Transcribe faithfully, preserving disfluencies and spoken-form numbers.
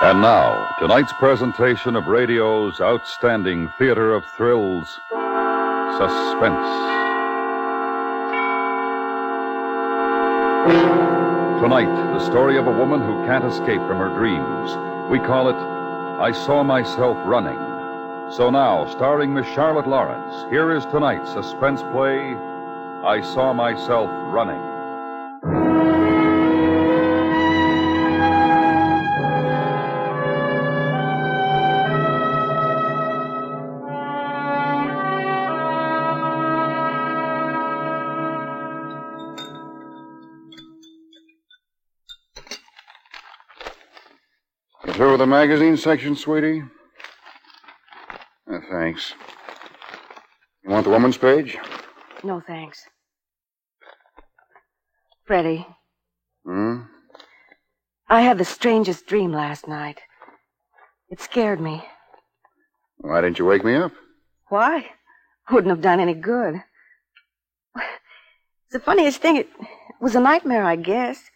And now, tonight's presentation of radio's outstanding theater of thrills, Suspense. Tonight, the story of a woman who can't escape from her dreams. We call it I Saw Myself Running. So now, starring Miss Charlotte Lawrence, here is tonight's suspense play, I Saw Myself Running. You through with the magazine section, sweetie? Uh, thanks. You want the woman's page? No, thanks. Freddie. Hmm? I had the strangest dream last night. It scared me. Why didn't you wake me up? Why? Wouldn't have done any good. It's the funniest thing. It was a nightmare, I guess.